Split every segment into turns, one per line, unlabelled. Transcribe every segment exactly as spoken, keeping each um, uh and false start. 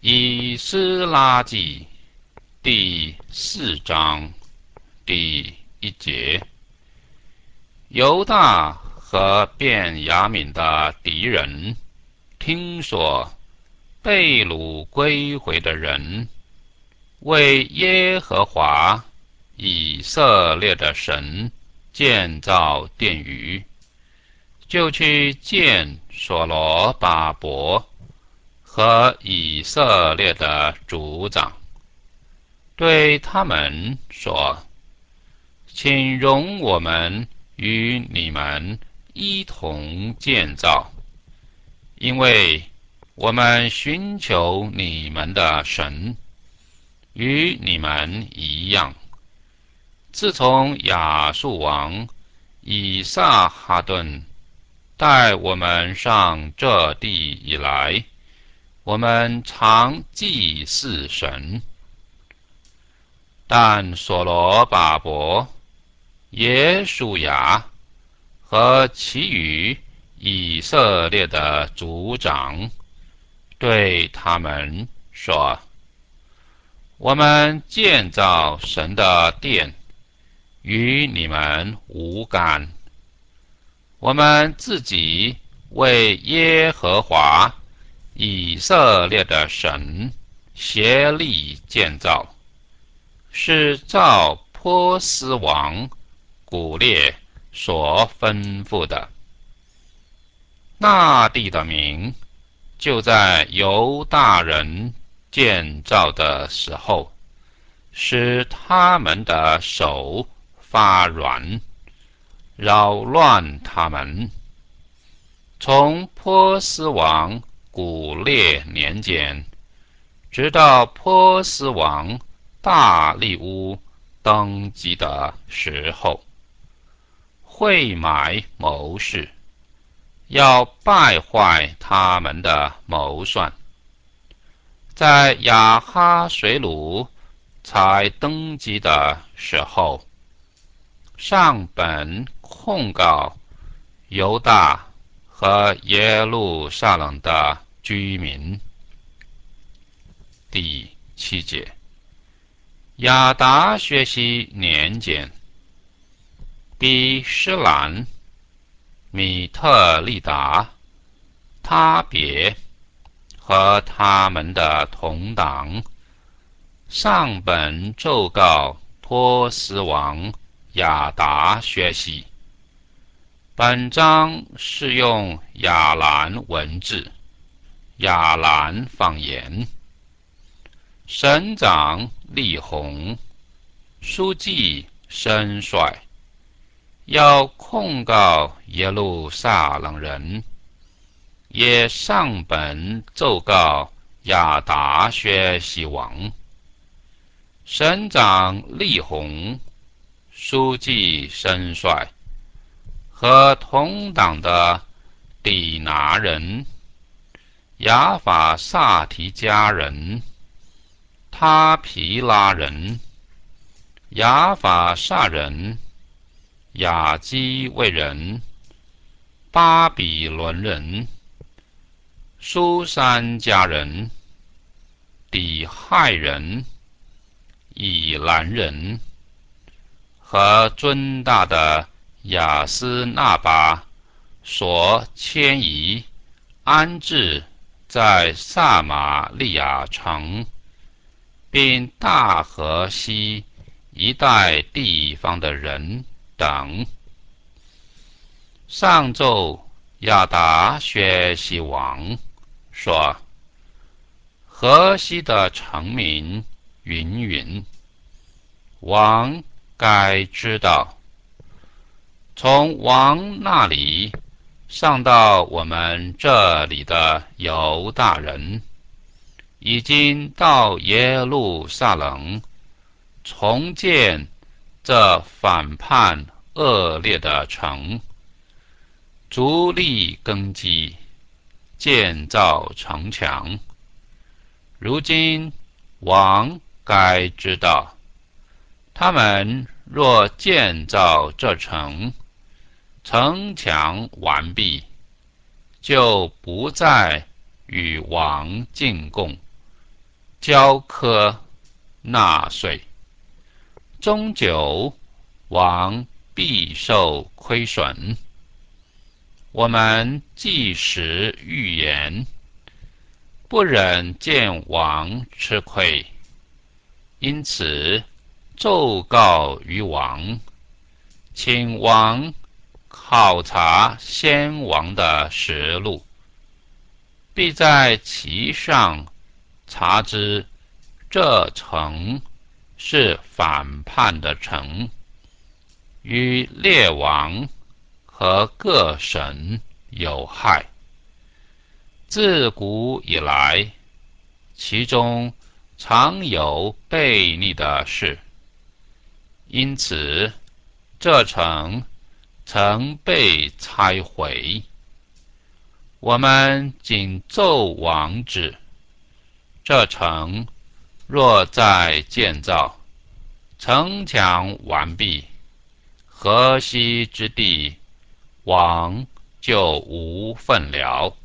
以斯拉记第四章第一节：犹大和便雅悯的敌人听说被掳归回的人为耶和华以色列的神建造殿宇，就去见所罗巴伯和以色列的族长，对他们说：请容我们与你们一同建造，因为我们寻求你们的神，与你们一样。自从亚述王以撒哈顿带我们上这地以来，我们常祭祀神。但所罗巴伯、耶书亚和其余以色列的族长对他们说：我们建造神的殿，与你们无干。我们自己为耶和华以色列的神协力建造，是照波斯王古列所吩咐的。那地的名就在犹大人建造的时候，使他们的手发软，扰乱他们。从波斯王古列年间，直到波斯王大利乌登基的时候，会买谋士，要败坏他们的谋算。在亚哈水鲁才登基的时候，上本控告犹大和耶路撒冷的居民。第七节：亚达学习年间，比施兰、米特利达、他别和他们的同党上本奏告波斯王亚达学习。本章是用亚兰文字、亚兰方言。省长利宏、书记申帅要控告耶路撒冷人，也上本奏告亚达薛西王。省长利宏、书记申帅和同党的底拿人、亚法萨提加人、他皮拉人、亚法萨人、亚基卫人、巴比伦人、苏珊家人、底亥人、以兰人和尊大的亚斯纳巴所迁移安置在撒玛利亚城，并大河西一带地方的人等，上奏亚达薛西王说：河西的城民云云，王该知道，从王那里上到我们这里的犹大人，已经到耶路撒冷重建这反叛恶劣的城，逐力根基，建造城墙。如今王该知道，他们若建造这城，城墙完毕，就不再与王进贡， 交科纳税，终究王必受亏损。我们即时预言，不忍见王吃亏，因此奏告于王，请王考察先王的实录，必在其上查知这城是反叛的城，与列王和各省有害。自古以来，其中常有悖逆的事，因此这城曾被拆毁。我们仅奏王旨，这城若再建造，城墙完毕，河西之地，王就无份了。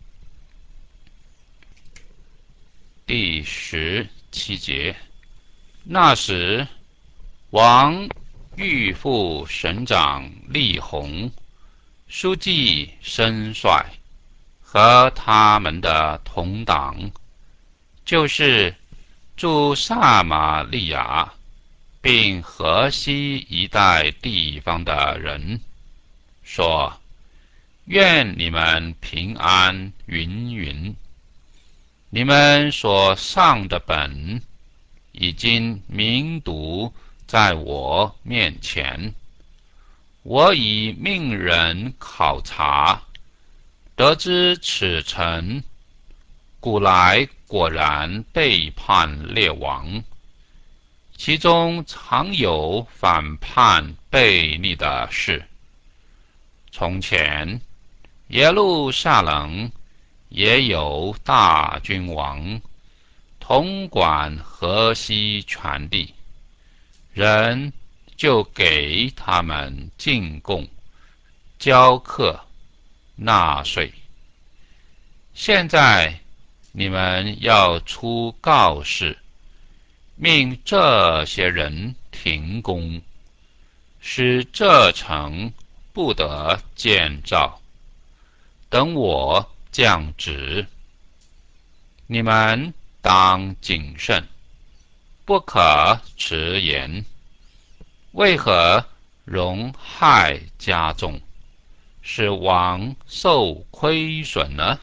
第十七节，那时，王御副省长利宏、书记申帅和他们的同党，就是驻撒玛利亚并河西一带地方的人，说：愿你们平安云云。你们所上的本已经明读在我面前，我已命人考察，得知此城古来果然背叛列王，其中常有反叛悖逆的事。从前耶路撒冷也有大君王，统管河西全地，人就给他们进贡、交课、纳税。现在你们要出告示，命这些人停工，使这城不得建造，等我降旨。你们当谨慎，不可迟延。为何容害加重，使王受亏损呢？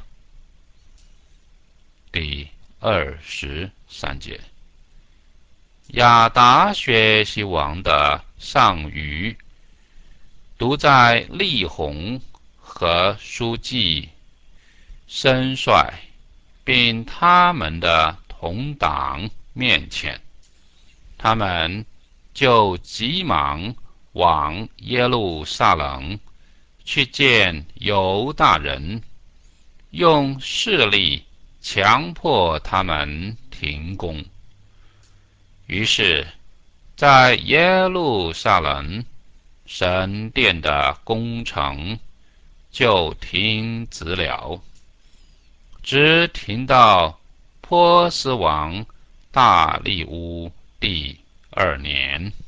第二十三节，亚达薛西王的上谕，读在利宏和书记申帅并他们的同党面前，他们就急忙往耶路撒冷去见犹大人，用势力强迫他们停工。于是，在耶路撒冷神殿的工程就停止了，直停到波斯王大利乌第二年。